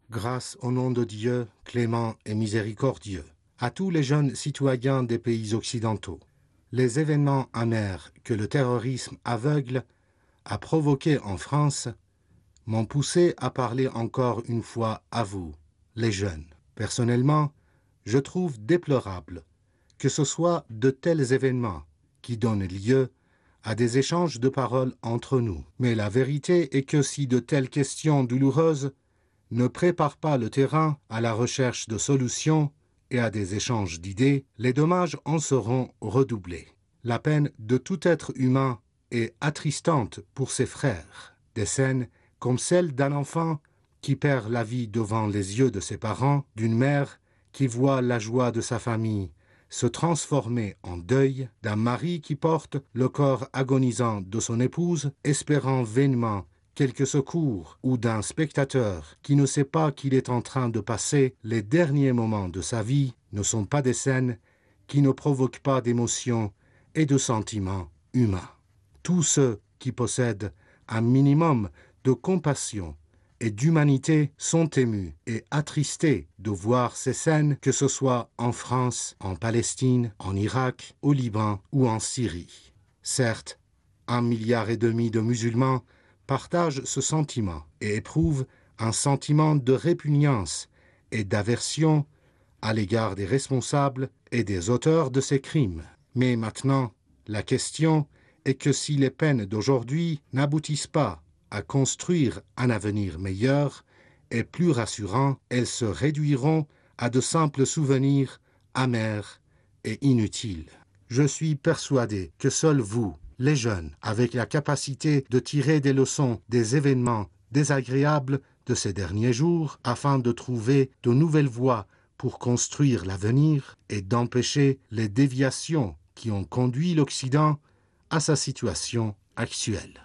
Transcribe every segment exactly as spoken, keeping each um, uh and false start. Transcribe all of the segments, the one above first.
Grâce au nom de Dieu, clément et miséricordieux, à tous les jeunes citoyens des pays occidentaux. Les événements amers que le terrorisme aveugle a provoqués en France m'ont poussé à parler encore une fois à vous, les jeunes. Personnellement, je trouve déplorable que ce soit de tels événements qui donnent lieu à des échanges de paroles entre nous. Mais la vérité est que si de telles questions douloureuses ne préparent pas le terrain à la recherche de solutions et à des échanges d'idées, les dommages en seront redoublés. La peine de tout être humain est attristante pour ses frères. Des scènes comme celle d'un enfant qui perd la vie devant les yeux de ses parents, d'une mère qui voit la joie de sa famille se transformer en deuil, d'un mari qui porte le corps agonisant de son épouse, espérant vainement quelque secours, ou d'un spectateur qui ne sait pas qu'il est en train de passer les derniers moments de sa vie, ne sont pas des scènes qui ne provoquent pas d'émotions et de sentiments humains. Tous ceux qui possèdent un minimum de compassion et d'humanité sont émus et attristés de voir ces scènes, que ce soit en France, en Palestine, en Irak, au Liban ou en Syrie. Certes, un milliard et demi de musulmans partagent ce sentiment et éprouvent un sentiment de répugnance et d'aversion à l'égard des responsables et des auteurs de ces crimes. Mais maintenant, la question est que si les peines d'aujourd'hui n'aboutissent pas à construire un avenir meilleur et plus rassurant, elles se réduiront à de simples souvenirs amers et inutiles. Je suis persuadé que seuls vous, les jeunes, avec la capacité de tirer des leçons des événements désagréables de ces derniers jours, afin de trouver de nouvelles voies pour construire l'avenir et d'empêcher les déviations qui ont conduit l'Occident à sa situation actuelle.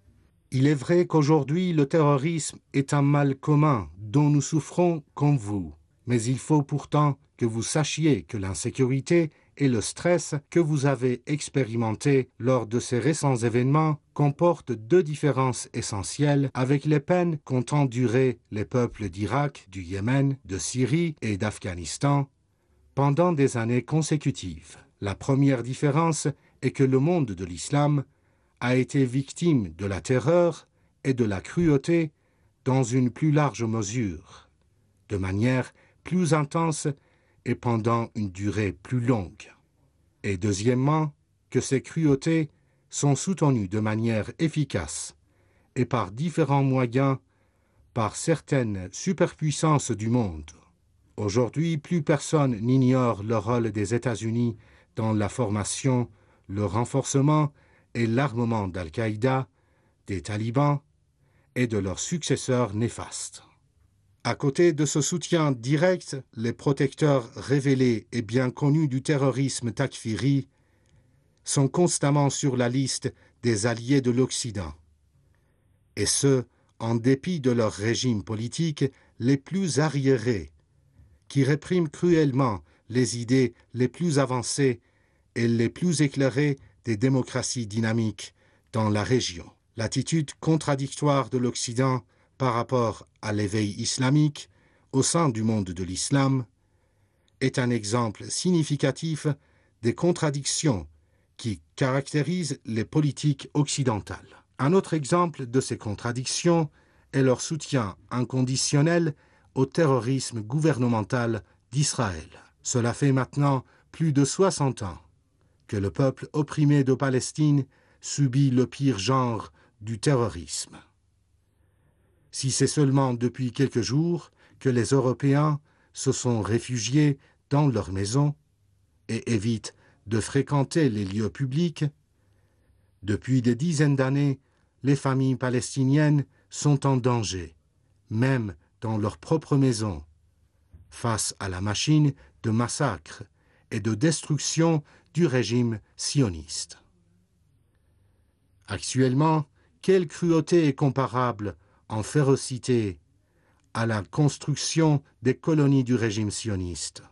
Il est vrai qu'aujourd'hui le terrorisme est un mal commun dont nous souffrons comme vous, mais il faut pourtant que vous sachiez que l'insécurité et le stress que vous avez expérimentés lors de ces récents événements comportent deux différences essentielles avec les peines qu'ont endurées les peuples d'Irak, du Yémen, de Syrie et d'Afghanistan pendant des années consécutives. La première différence est que le monde de l'islam a été victime de la terreur et de la cruauté dans une plus large mesure, de manière plus intense et pendant une durée plus longue. Et deuxièmement, que ces cruautés sont soutenues de manière efficace et par différents moyens par certaines superpuissances du monde. Aujourd'hui, plus personne n'ignore le rôle des États-Unis dans la formation, le renforcement et l'armement d'Al-Qaïda, des talibans et de leurs successeurs néfastes. À côté de ce soutien direct, les protecteurs révélés et bien connus du terrorisme takfiri sont constamment sur la liste des alliés de l'Occident, et ce, en dépit de leurs régimes politiques les plus arriérés, qui répriment cruellement les idées les plus avancées et les plus éclairées des démocraties dynamiques dans la région. L'attitude contradictoire de l'Occident par rapport à l'éveil islamique au sein du monde de l'islam est un exemple significatif des contradictions qui caractérisent les politiques occidentales. Un autre exemple de ces contradictions est leur soutien inconditionnel au terrorisme gouvernemental d'Israël. Cela fait maintenant plus de soixante ans que le peuple opprimé de Palestine subit le pire genre du terrorisme. Si c'est seulement depuis quelques jours que les Européens se sont réfugiés dans leurs maisons et évitent de fréquenter les lieux publics, depuis des dizaines d'années, les familles palestiniennes sont en danger, même dans leur propre maison, face à la machine de massacre et de destruction du régime sioniste. Actuellement, quelle cruauté est comparable en férocité à la construction des colonies du régime sioniste?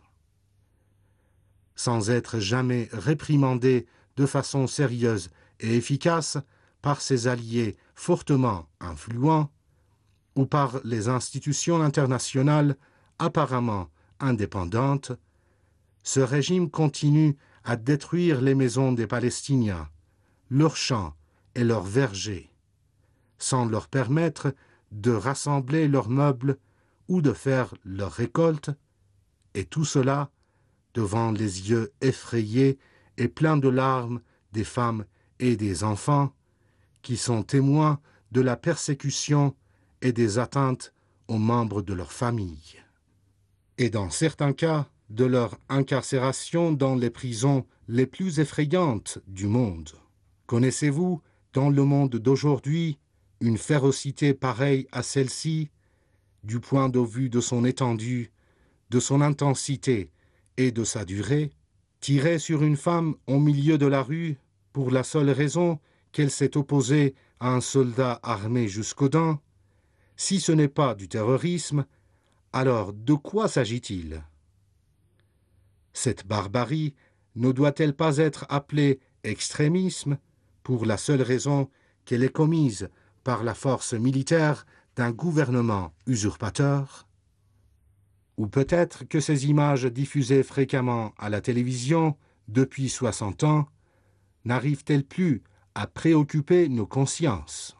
Sans être jamais réprimandé de façon sérieuse et efficace par ses alliés fortement influents, ou par les institutions internationales apparemment indépendantes, ce régime continue à détruire les maisons des Palestiniens, leurs champs et leurs vergers, sans leur permettre de rassembler leurs meubles ou de faire leurs récoltes, et tout cela devant les yeux effrayés et pleins de larmes des femmes et des enfants qui sont témoins de la persécution et des atteintes aux membres de leur famille. Et dans certains cas, de leur incarcération dans les prisons les plus effrayantes du monde. Connaissez-vous, dans le monde d'aujourd'hui, une férocité pareille à celle-ci, du point de vue de son étendue, de son intensité et de sa durée? Tirer sur une femme au milieu de la rue pour la seule raison qu'elle s'est opposée à un soldat armé jusqu'aux dents? Si ce n'est pas du terrorisme, alors de quoi s'agit-il? Cette barbarie ne doit-elle pas être appelée extrémisme pour la seule raison qu'elle est commise par la force militaire d'un gouvernement usurpateur? Ou peut-être que ces images diffusées fréquemment à la télévision depuis soixante ans n'arrivent-elles plus à préoccuper nos consciences?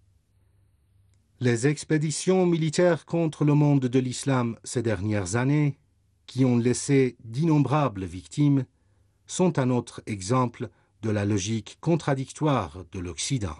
Les expéditions militaires contre le monde de l'islam ces dernières années, qui ont laissé d'innombrables victimes, sont un autre exemple de la logique contradictoire de l'Occident.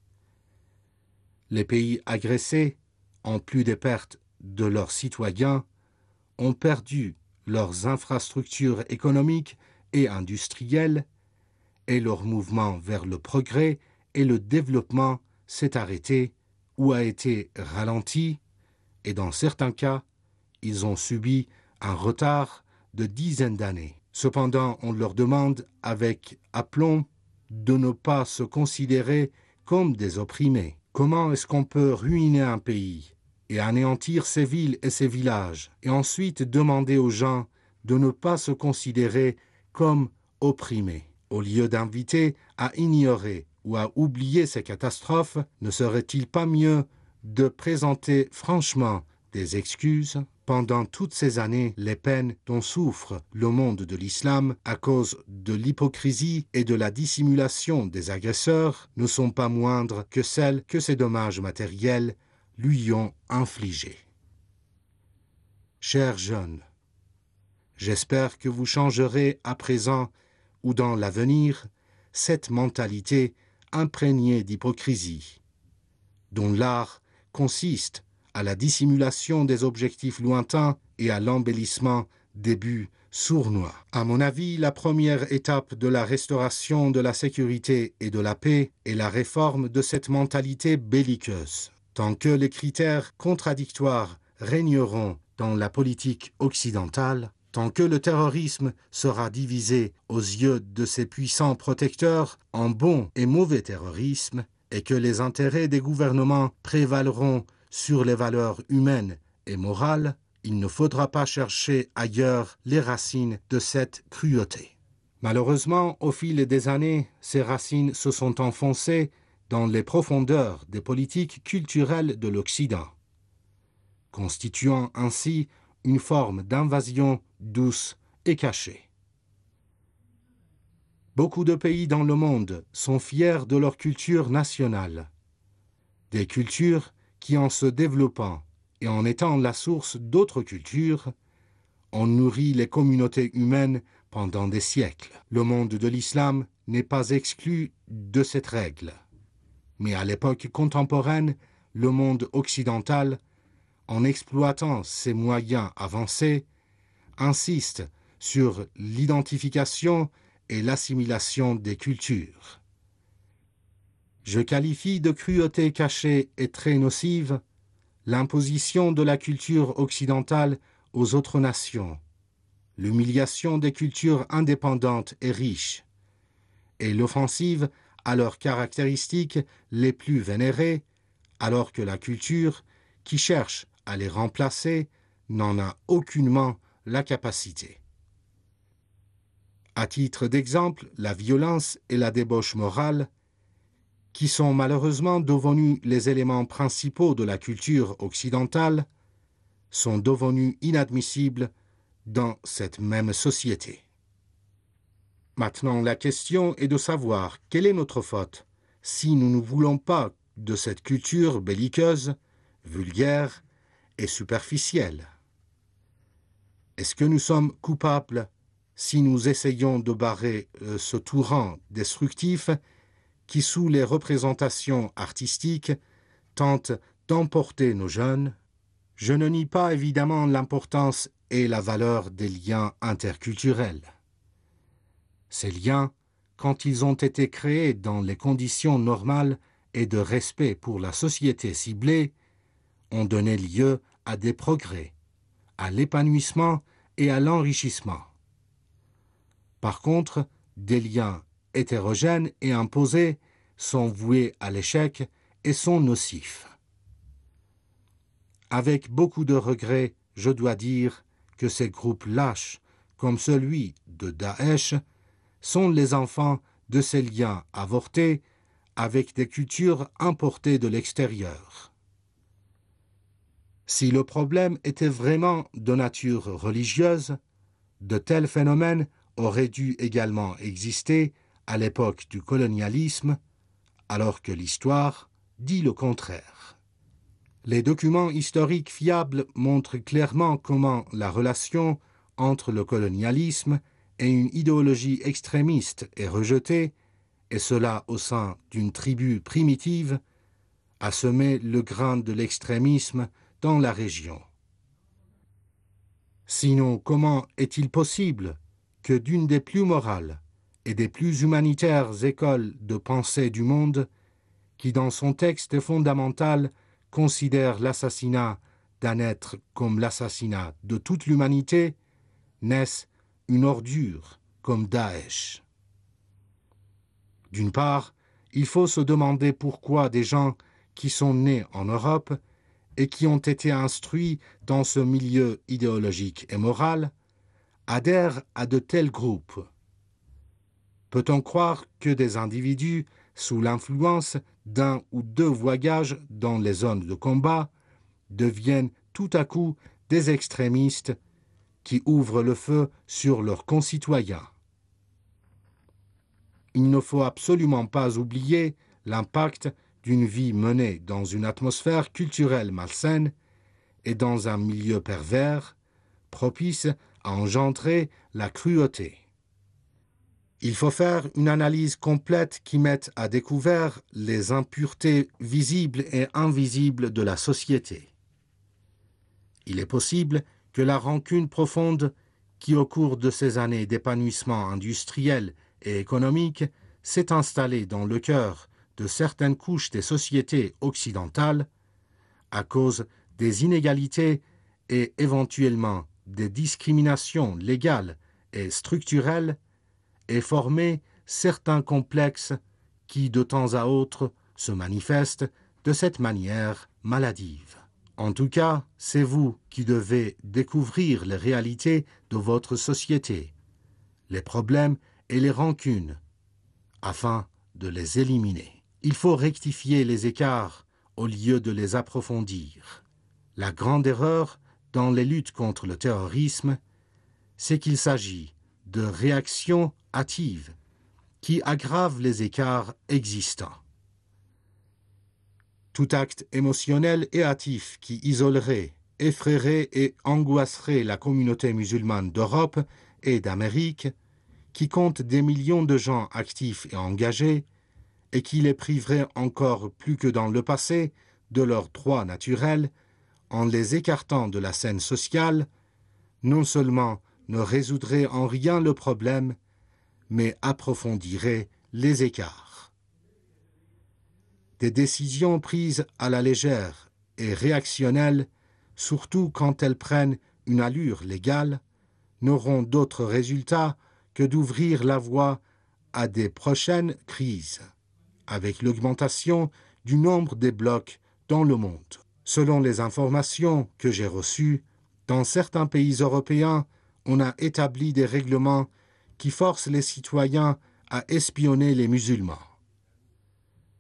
Les pays agressés, en plus des pertes de leurs citoyens, ont perdu leurs infrastructures économiques et industrielles, et leur mouvement vers le progrès et le développement s'est arrêté ou a été ralenti, et dans certains cas, ils ont subi un retard de dizaines d'années. Cependant, on leur demande avec aplomb de ne pas se considérer comme des opprimés. Comment est-ce qu'on peut ruiner un pays et anéantir ses villes et ses villages, et ensuite demander aux gens de ne pas se considérer comme opprimés? Au lieu d'inviter à ignorer ou à oublier ces catastrophes, ne serait-il pas mieux de présenter franchement des excuses? Pendant toutes ces années, les peines dont souffre le monde de l'islam à cause de l'hypocrisie et de la dissimulation des agresseurs ne sont pas moindres que celles que ces dommages matériels lui ont infligées. Chers jeunes, j'espère que vous changerez à présent ou dans l'avenir cette mentalité imprégnée d'hypocrisie, dont l'art consiste à la dissimulation des objectifs lointains et à l'embellissement des buts sournois. À mon avis, la première étape de la restauration de la sécurité et de la paix est la réforme de cette mentalité belliqueuse. Tant que les critères contradictoires régneront dans la politique occidentale, tant que le terrorisme sera divisé aux yeux de ses puissants protecteurs en bon et mauvais terrorisme, et que les intérêts des gouvernements prévaleront sur les valeurs humaines et morales, il ne faudra pas chercher ailleurs les racines de cette cruauté. Malheureusement, au fil des années, ces racines se sont enfoncées dans les profondeurs des politiques culturelles de l'Occident, constituant ainsi une forme d'invasion douce et cachée. Beaucoup de pays dans le monde sont fiers de leur culture nationale, des cultures qui, en se développant et en étant la source d'autres cultures, ont nourri les communautés humaines pendant des siècles. Le monde de l'islam n'est pas exclu de cette règle. Mais à l'époque contemporaine, le monde occidental, en exploitant ses moyens avancés, insiste sur l'identification et l'assimilation des cultures. Je qualifie de cruauté cachée et très nocive l'imposition de la culture occidentale aux autres nations, l'humiliation des cultures indépendantes et riches, et l'offensive à leurs caractéristiques les plus vénérées, alors que la culture, qui cherche à les remplacer, n'en a aucunement la capacité. À titre d'exemple, la violence et la débauche morale, qui sont malheureusement devenus les éléments principaux de la culture occidentale, sont devenus inadmissibles dans cette même société. Maintenant, la question est de savoir quelle est notre faute si nous ne voulons pas de cette culture belliqueuse, vulgaire et superficielle. Est-ce que nous sommes coupables si nous essayons de barrer euh, ce torrent destructif qui, sous les représentations artistiques, tente d'emporter nos jeunes? Je ne nie pas évidemment l'importance et la valeur des liens interculturels. Ces liens, quand ils ont été créés dans les conditions normales et de respect pour la société ciblée, ont donné lieu à des progrès, à l'épanouissement et à l'enrichissement. Par contre, des liens hétérogènes et imposés sont voués à l'échec et sont nocifs. Avec beaucoup de regrets, je dois dire que ces groupes lâches, comme celui de Daesh, sont les enfants de ces liens avortés avec des cultures importées de l'extérieur. Si le problème était vraiment de nature religieuse, de tels phénomènes auraient dû également exister à l'époque du colonialisme, alors que l'histoire dit le contraire. Les documents historiques fiables montrent clairement comment la relation entre le colonialisme et une idéologie extrémiste est rejetée, et cela au sein d'une tribu primitive, a semé le grain de l'extrémisme dans la région. Sinon, comment est-il possible que d'une des plus morales et des plus humanitaires écoles de pensée du monde, qui dans son texte fondamental considère l'assassinat d'un être comme l'assassinat de toute l'humanité, naisse une ordure comme Daesh? D'une part, il faut se demander pourquoi des gens qui sont nés en Europe et qui ont été instruits dans ce milieu idéologique et moral adhèrent à de tels groupes. Peut-on croire que des individus, sous l'influence d'un ou deux voyages dans les zones de combat, deviennent tout à coup des extrémistes qui ouvrent le feu sur leurs concitoyens? Il ne faut absolument pas oublier l'impact d'une vie menée dans une atmosphère culturelle malsaine et dans un milieu pervers, propice à engendrer la cruauté. Il faut faire une analyse complète qui mette à découvert les impuretés visibles et invisibles de la société. Il est possible que la rancune profonde qui, au cours de ces années d'épanouissement industriel et économique, s'est installée dans le cœur de certaines couches des sociétés occidentales, à cause des inégalités et éventuellement des discriminations légales et structurelles, ait formé certains complexes qui, de temps à autre, se manifestent de cette manière maladive. En tout cas, c'est vous qui devez découvrir les réalités de votre société, les problèmes et les rancunes, afin de les éliminer. Il faut rectifier les écarts au lieu de les approfondir. La grande erreur dans les luttes contre le terrorisme, c'est qu'il s'agit de réactions hâtives qui aggravent les écarts existants. Tout acte émotionnel et hâtif qui isolerait, effraierait et angoisserait la communauté musulmane d'Europe et d'Amérique, qui compte des millions de gens actifs et engagés, et qui les priverait encore plus que dans le passé de leurs droits naturels, en les écartant de la scène sociale, non seulement ne résoudrait en rien le problème, mais approfondirait les écarts. Des décisions prises à la légère et réactionnelles, surtout quand elles prennent une allure légale, n'auront d'autre résultat que d'ouvrir la voie à des prochaines crises, avec l'augmentation du nombre des blocs dans le monde. Selon les informations que j'ai reçues, dans certains pays européens, on a établi des règlements qui forcent les citoyens à espionner les musulmans.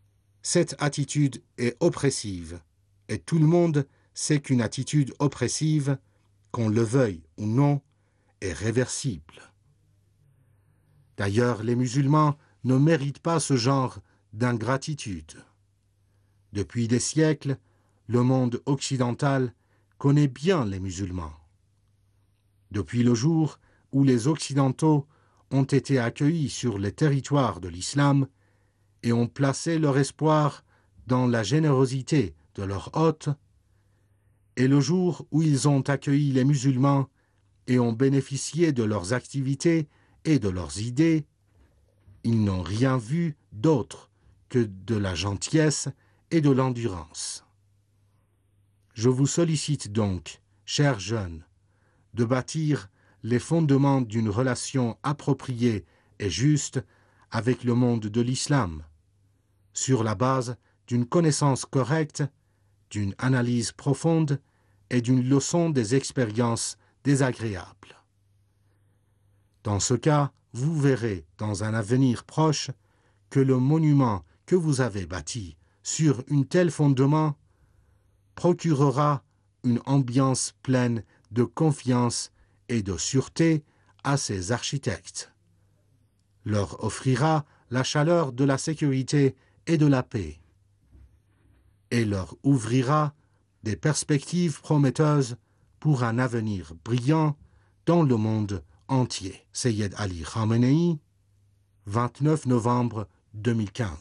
Cette attitude est oppressive, et tout le monde sait qu'une attitude oppressive, qu'on le veuille ou non, est réversible. D'ailleurs, les musulmans ne méritent pas ce genre d'ingratitude. Depuis des siècles, le monde occidental connaît bien les musulmans. Depuis le jour où les Occidentaux ont été accueillis sur les territoires de l'islam et ont placé leur espoir dans la générosité de leurs hôtes, et le jour où ils ont accueilli les musulmans et ont bénéficié de leurs activités et de leurs idées, ils n'ont rien vu d'autre que de la gentillesse et de l'endurance. Je vous sollicite donc, chers jeunes, de bâtir les fondements d'une relation appropriée et juste avec le monde de l'islam, sur la base d'une connaissance correcte, d'une analyse profonde et d'une leçon des expériences désagréables. Dans ce cas, vous verrez dans un avenir proche que le monument que vous avez bâti sur un tel fondement procurera une ambiance pleine de confiance et de sûreté à ses architectes, leur offrira la chaleur de la sécurité et de la paix, et leur ouvrira des perspectives prometteuses pour un avenir brillant dans le monde entier. Seyyed Ali Khamenei, vingt-neuf novembre deux mille quinze.